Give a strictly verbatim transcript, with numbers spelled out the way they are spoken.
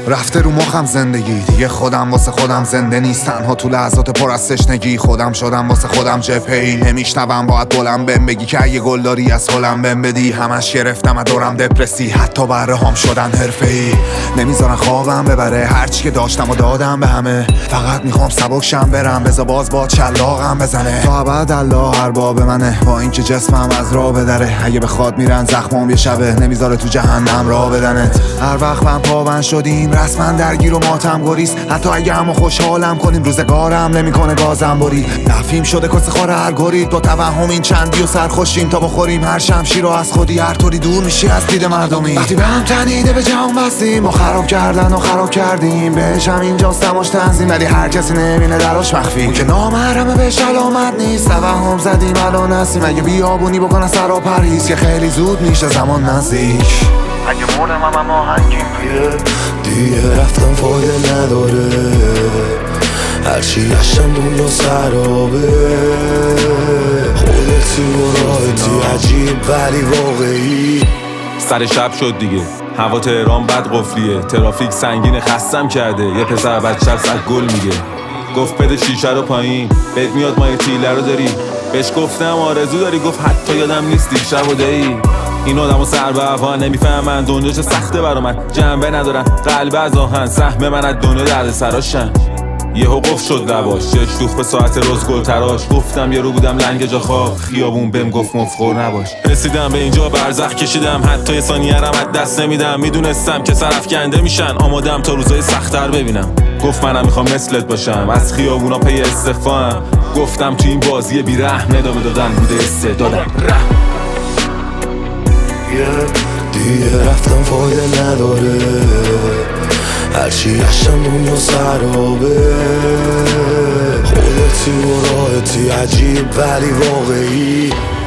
رفته رو مخم زندگی، دیگه خودم واسه خودم زنده نیست. تنها تو لحظات پر از تشنگی خودم شدم واسه خودم جبهه‌ای. نمیشنوم باید بلند بهم بگی که اگه گل داری از هلم بهم بدی. همش گرفتم از دورم دپرسی، حتی بره هم شدن حرفه‌ای. نمیذارن خوابم ببره، هرچی که داشتم و دادم به همه. فقط میخوام سبک شم برم، بذار باز با چلاقم بزنه. تا ابد الله ارباب منه، با اینکه جسمم از راه بدره. اگه بخواد میرن زخمام یه شبه، نمیذاره تو جهنم راه بدنت. هر وقت من پابند شدیم رسما درگیر و ماتم گریز. حتی اگه همو خوشحالم کنیم روزگارم نمیکنه گازم بری. نفیم شده کس خور هر گرید، با توهم این چندی و سرخوشیم تا بخوریم هر شمشیر رو از خودی. هر طوری دور میشی از دید مردمی، وقتی به هم تنیده به جهان بستیم. ما خراب کردن و خراب کردیم، بهش هم اینجاست دماش تنظیم. ولی هر کسی نمینه دراش مخفی، اون که نامحرمه بهش علامت نیست. توهم زدیم الان هستیم، اگه بیابونی بکنن سر و پرهیز که خیلی زود میشه زمان نزدیک. اگه مردم هم اما هنگیم دیگه رفتم فایده نداره. هرچی گشتم دنیا سرابه. خودتی و راحتی عجیب ولی واقعی. سر شب شد دیگه، هوا تهران بد قفلیه. ترافیک سنگین خستم کرده، یه پسر بچه صد گل میگه. گفت بده شیشه رو پایین، بهت میاد ما یه تیله رو داری. بهش گفتم آرزو داری، گفت حتی یادم نیست دیشب و دایی. این آدمو سر به هوا نمیفهمن، دنیا چه سخته برا من. جنبه ندارن قلب از آهن، سهم من از دنیا درد سراشن. یهو قفل شد لباش، چه شوخ به ساعت روز گل تراش. گفتم یه رو بودم لنگ جا خواب، خیابون بهم گفت مفخور نباش. رسیدم به اینجا برزخ کشیدم، حتی یه ثانیه رم از دست نمیدم. میدونستم که سرافکنده میشن، آمادم تا روزای سخت‌تر ببینم. گفت منم میخوام مثلت باشم، از خیابونا پی استفام. گفتم تو این بازی بی رحم ادامه دادن بوده استعدادم. دیگه رفتم فایده نداره. هرچی گشتم دنیا سرابه. خودتی و راحتی عجیب ولی واقعی.